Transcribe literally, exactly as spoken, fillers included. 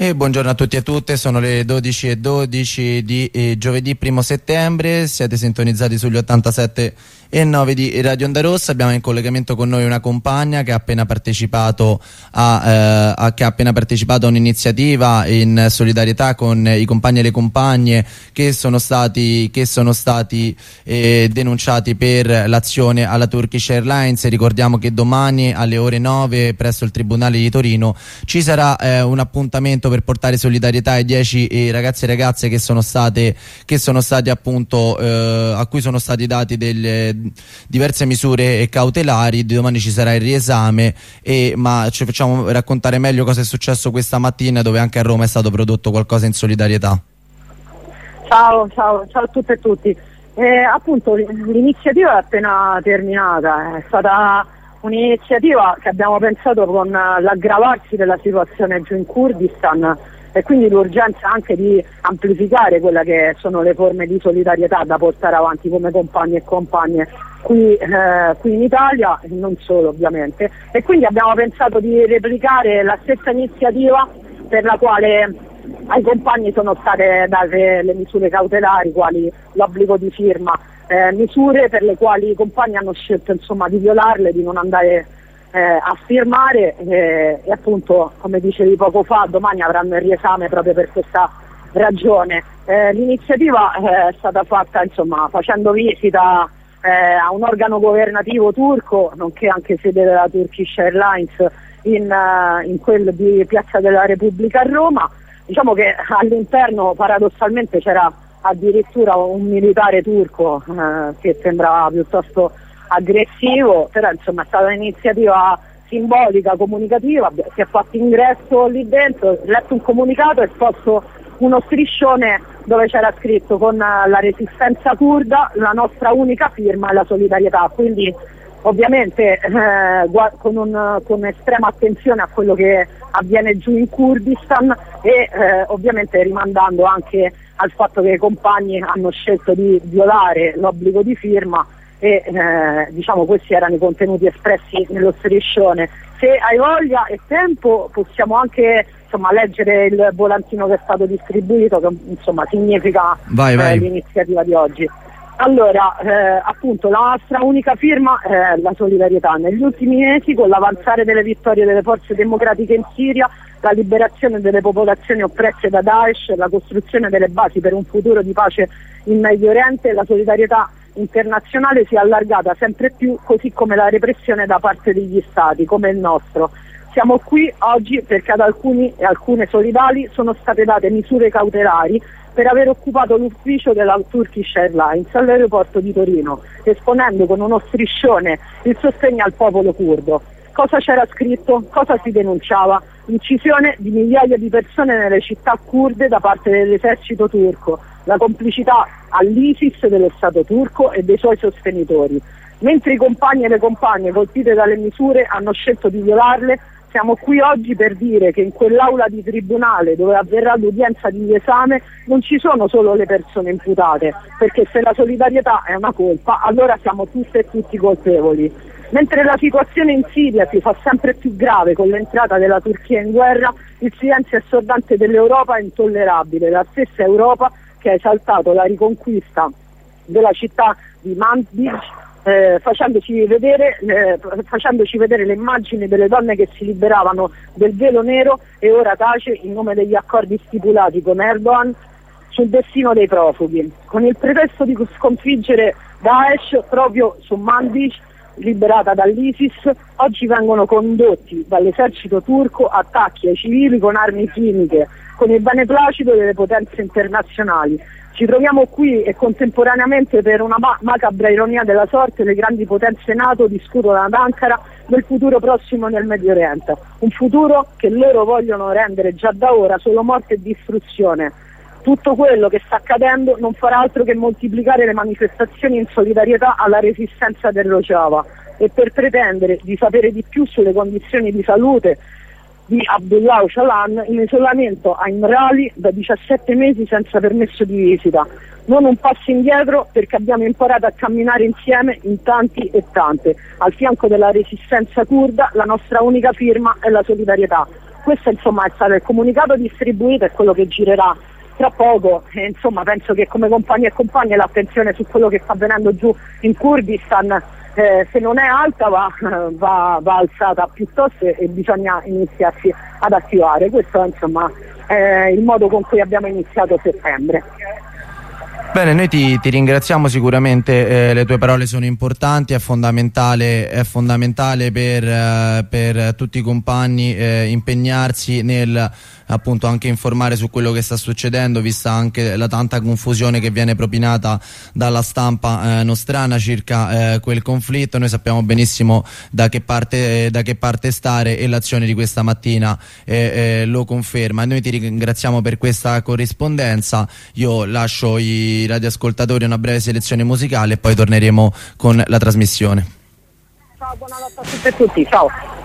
E buongiorno a tutti e a tutte, sono le dodici e dodici di eh, giovedì primo settembre, siete sintonizzati sugli ottantasette e nove di Radio Onda Rossa. Abbiamo in collegamento con noi una compagna che ha appena partecipato a, eh, a, che ha appena partecipato a un'iniziativa in solidarietà con i compagni e le compagne che sono stati, che sono stati eh, denunciati per l'azione alla Turkish Airlines. Ricordiamo che domani alle ore nove presso il Tribunale di Torino ci sarà eh, un appuntamento per portare solidarietà ai dieci eh, ragazzi e ragazze che sono state che sono stati appunto eh, a cui sono stati dati delle diverse misure cautelari. Domani ci sarà il riesame, e, ma ci facciamo raccontare meglio cosa è successo questa mattina, dove anche a Roma è stato prodotto qualcosa in solidarietà. Ciao, ciao, ciao a tutte e tutti. Eh, appunto l'iniziativa è appena terminata, è stata un'iniziativa che abbiamo pensato con l'aggravarsi della situazione giù in Kurdistan e quindi l'urgenza anche di amplificare quelle che sono le forme di solidarietà da portare avanti come compagni e compagne qui, eh, qui in Italia e non solo ovviamente, e quindi abbiamo pensato di replicare la stessa iniziativa per la quale ai compagni sono state date le misure cautelari, quali l'obbligo di firma, eh, misure per le quali i compagni hanno scelto insomma di violarle, di non andare Eh, a firmare eh, e appunto, come dicevi poco fa, domani avranno il riesame proprio per questa ragione. Eh, l'iniziativa eh, è stata fatta insomma facendo visita eh, a un organo governativo turco, nonché anche sede della Turkish Airlines in, uh, in quel di Piazza della Repubblica a Roma. Diciamo che all'interno paradossalmente c'era addirittura un militare turco eh, che sembrava piuttosto aggressivo, però insomma è stata un'iniziativa simbolica, comunicativa. Si è fatto ingresso lì dentro, letto un comunicato e posto uno striscione dove c'era scritto: con la resistenza curda la nostra unica firma è la solidarietà. Quindi ovviamente eh, con, un, con estrema attenzione a quello che avviene giù in Kurdistan e eh, ovviamente rimandando anche al fatto che i compagni hanno scelto di violare l'obbligo di firma e eh, diciamo questi erano i contenuti espressi nello striscione. Se hai voglia e tempo possiamo anche insomma leggere il volantino che è stato distribuito, che insomma significa vai, vai. Eh, l'iniziativa di oggi. Allora, eh, appunto la nostra unica firma è la solidarietà. Negli ultimi mesi, con l'avanzare delle vittorie delle forze democratiche in Siria, la liberazione delle popolazioni oppresse da Daesh, la costruzione delle basi per un futuro di pace in Medio Oriente, la solidarietà internazionale si è allargata sempre più, così come la repressione da parte degli stati come il nostro. Siamo qui oggi perché ad alcuni e alcune solidali sono state date misure cautelari per aver occupato l'ufficio della Turkish Airlines all'aeroporto di Torino, esponendo con uno striscione il sostegno al popolo curdo. Cosa c'era scritto? Cosa si denunciava? L'uccisione di migliaia di persone nelle città kurde da parte dell'esercito turco, la complicità all'ISIS dello Stato turco e dei suoi sostenitori. Mentre i compagni e le compagne colpite dalle misure hanno scelto di violarle, siamo qui oggi per dire che in quell'aula di tribunale dove avverrà l'udienza di esame non ci sono solo le persone imputate, perché se la solidarietà è una colpa, allora siamo tutte e tutti colpevoli. Mentre la situazione in Siria si fa sempre più grave con l'entrata della Turchia in guerra, il silenzio assordante dell'Europa è intollerabile, la stessa Europa che ha esaltato la riconquista della città di Manbij, eh, facendoci vedere, eh, facendoci vedere le immagini delle donne che si liberavano del velo nero, e ora tace in nome degli accordi stipulati con Erdogan sul destino dei profughi. Con il pretesto di sconfiggere Daesh proprio su Manbij, liberata dall'ISIS, oggi vengono condotti dall'esercito turco attacchi ai civili con armi chimiche, con il beneplacito delle potenze internazionali. Ci troviamo qui e contemporaneamente, per una ma- macabra ironia della sorte, le grandi potenze NATO discutono ad Ankara del futuro prossimo nel Medio Oriente, un futuro che loro vogliono rendere già da ora solo morte e distruzione. Tutto quello che sta accadendo non farà altro che moltiplicare le manifestazioni in solidarietà alla resistenza del Rojava, e per pretendere di sapere di più sulle condizioni di salute di Abdullah Öcalan, in isolamento a Imrali da diciassette mesi senza permesso di visita. Non un passo indietro, perché abbiamo imparato a camminare insieme in tanti e tante. Al fianco della resistenza curda la nostra unica firma è la solidarietà. questo insomma è stato il comunicato distribuito, è quello che girerà tra poco, e insomma penso che come compagni e compagne l'attenzione su quello che sta avvenendo giù in Kurdistan, eh, se non è alta va, va, va alzata piuttosto, e bisogna iniziarsi ad attivare. Questo è insomma eh, il modo con cui abbiamo iniziato settembre. Bene, noi ti, ti ringraziamo sicuramente, eh, le tue parole sono importanti, è fondamentale, è fondamentale per, eh, per tutti i compagni eh, impegnarsi nel appunto anche informare su quello che sta succedendo, vista anche la tanta confusione che viene propinata dalla stampa eh, nostrana circa eh, quel conflitto. Noi sappiamo benissimo da che parte, eh, da che parte stare, e l'azione di questa mattina eh, eh, lo conferma. Noi ti ringraziamo per questa corrispondenza. Io lascio i radioascoltatori una breve selezione musicale e poi torneremo con la trasmissione. Ciao, buonanotte a tutti e tutti, ciao.